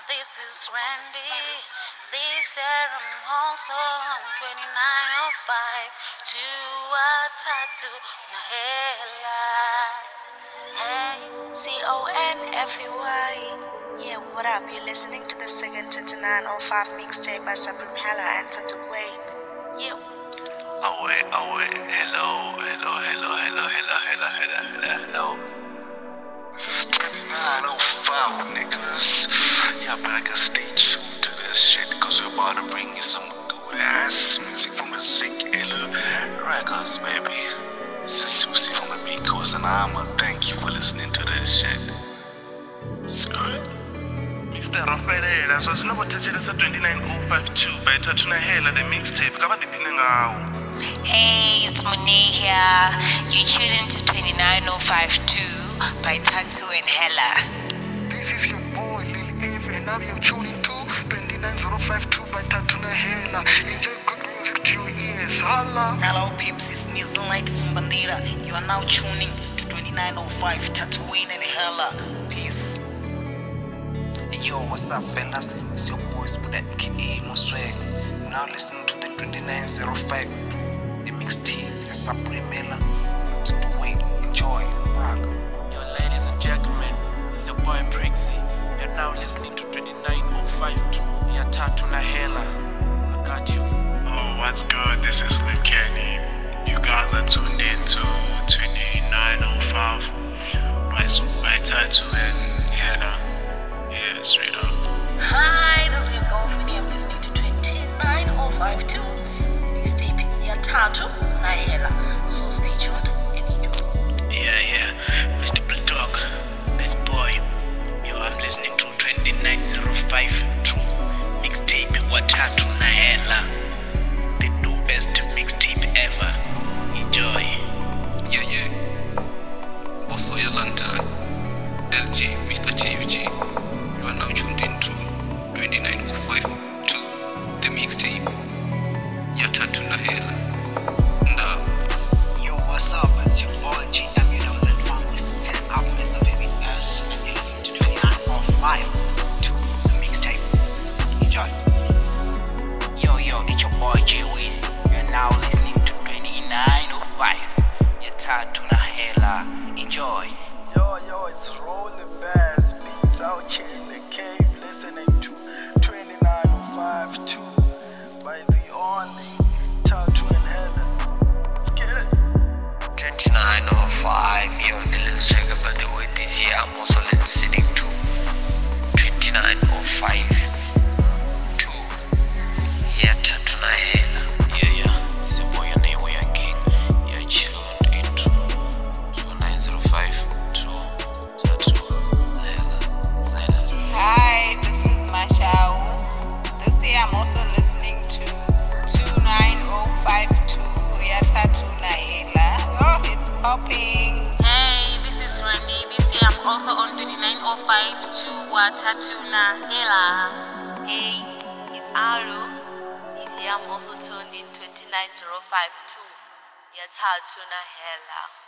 This is Randy. This year I'm also on 2905 to a tattoo Mahela. Hey. CONFEY. Yeah, what up? You're listening to the second 2905 mixtape by Supreme Hella and Tata Wayne. Yeah. Hello. This is 2905, niggas. Y'all better can stay tuned to this shit, cause we're about to bring you some good ass music from the Sick Illa Records, baby. This is Susie from the Beat Coast, and I'ma thank you for listening to this shit. It's good. Mr. Rafaela, so sinokuthethelisa 29052 by Tattoo Hela, the mixtape. Kaba diphine ngawo. Hey, it's Monique here. You tuned into 29052 by Tattoo and Hella. This is your boy Lil Eve, and now you're tuning to 29052 by Tattoo Hela. Enjoy good music to your ears. Holla. Hello peeps, it's me Zunlight Sumbandira. You are now tuning to 2905 Tatooine and Hella. Peace. Yo, what's up, fellas? It's your boy Spuda aka Mosweg. Now listening to the 2905, the mixtape, the Supreme Hella. Wait, enjoy, brag. Yo, ladies and gentlemen, it's your boy Prixie. You're now listening to 29052. Yeah, Tattoo Hela. I got you. Oh, what's good? This is Lil Kenny. You guys are tuned in to 2905 by Tattoo and Hela. Yeah, straight up. Hi, this is your girlfriend. I'm listening to 29052 mixtape. Yeah, Tattoo na Hella. So stay tuned and enjoy. Yeah. Mr. Plutok, this boy. Yo, I'm listening to 29052 mixtape. What Tattoo na Hela. The best mixtape ever. Enjoy. Yeah. Also, Yolanda, LG, Mr. TVG. You are now tuned into 29052, the mixtape. Yeah, Tattoo Hela. Now. Yo, what's up? It's your boy GW. That was at Funk with 10 up with the baby S. And you're listening to 29005 to the mixtape. Enjoy. Yo, it's your boy J Wiz. You're now listening to 2905. Yeah, Tattoo Hela. Enjoy. Yo, it's Rolling Bass Beats out here in the cave listening to 29052 by the only Tattoo and Hella. Let's get it. 2905, yo, little sugar, by the way, this year I'm also listening to 2905 to yeah, Tattoo Hela. Yeah, this is your boy Young King. You're tuned into 2905 to Tattoo Hela. Silent. Hi, this is Mashau. This year I'm also listening to 29052. Yeah, Tattoo Hela. Oh, it's popping. Hey, this is Randy. This year I'm also on 2905 to a tattoo Hela. Hey, it's Aru. This year I'm also tuned in 29052. Yeah, tattoo Hela.